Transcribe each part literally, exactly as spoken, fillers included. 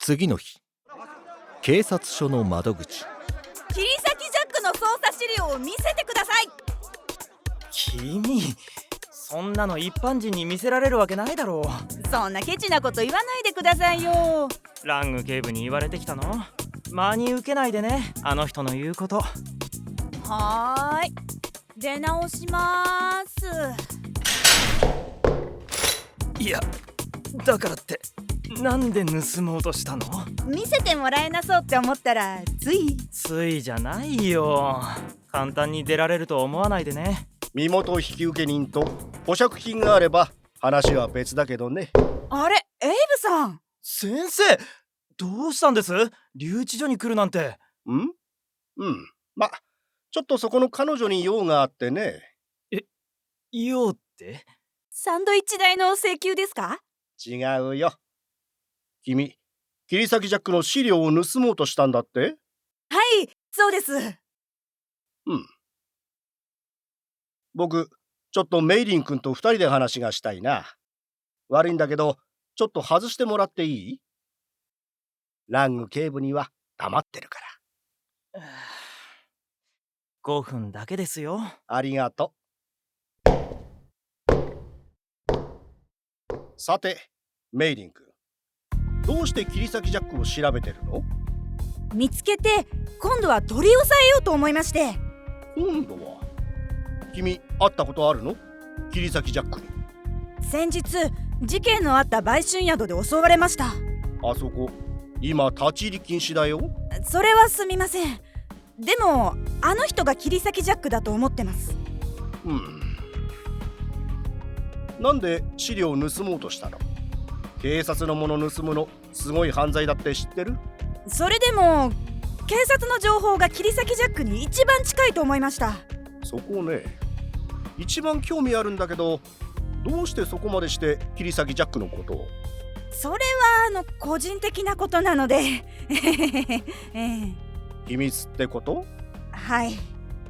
次の日、警察署の窓口。 切り裂きジャックの捜査資料を見せてください。 君、そんなの一般人に見せられるわけないだろう。 そんなケチなこと言わないでくださいよ。 ラング警部に言われてきたの。真に受けないでね、あの人の言うこと。 はーい、出直しまーす。いや、だからってなんで盗もうとしたの？ 見せてもらえなそうって思ったらついついじゃないよ。簡単に出られると思わないでね。 身元引受人と保釈金があれば話は別だけどね。 あれ、エイブさん。 先生、どうしたんです？留置所に来るなんて。 ん？うん、ま、ちょっとそこの彼女に用があってね。 え、用って？ サンドイッチ代の請求ですか？ 違うよ。君、切り裂きジャックの資料を盗もうとしたんだって？ はい、そうです。うん。 僕、ちょっとメイリン君と二人で話がしたいな。悪いんだけど、ちょっと外してもらっていい？ラング警部には黙ってるから。 ごふんだけですよ。 ありがとう。さて、メイリン君、どうして切り裂きジャックを調べてるの？ 見つけて、今度は取り押さえようと思いまして。 今度は？君、会ったことあるの？切り裂きジャックに。 先日、事件のあった売春宿で襲われました。 あそこ、今立ち入り禁止だよ。 それはすみません。でも、あの人が切り裂きジャックだと思ってます。 うん。なんで資料を盗もうとしたの？警察のもの盗むの、すごい犯罪だって知ってる？ それでも、警察の情報が切り裂きジャックに一番近いと思いました。 そこね、一番興味あるんだけど、どうしてそこまでして切り裂きジャックのことを？ それはあの個人的なことなのでええ、 秘密ってこと？ はい。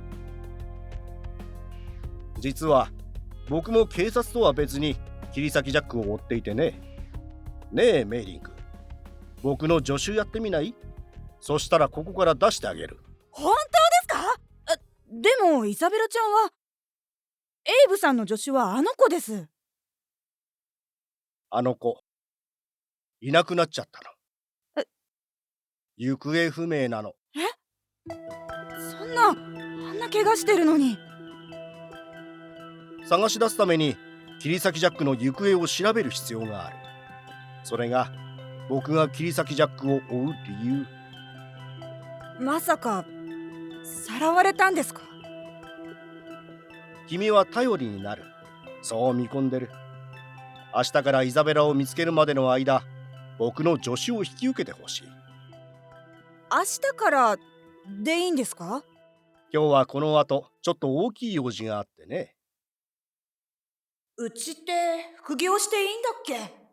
実は僕も警察とは別に切り裂きジャックを追っていてね。ねえメイリン君、僕の助手やってみない？そしたらここから出してあげる。 本当ですか？あ、でもイザベラちゃんは、エイブさんの助手はあの子です。 あの子、いなくなっちゃったの。 え、 行方不明なの。 え？そんな、あんな怪我してるのに。 探し出すために切り裂きジャックの行方を調べる必要がある。それが僕が切り裂きジャックを追う理由。 まさかさらわれたんですか？ 君は頼りになる、そう見込んでる。明日からイザベラを見つけるまでの間、僕の助手を引き受けてほしい。 明日からでいいんですか？ 今日はこの後ちょっと大きい用事があってね。 うちって副業していいんだっけ？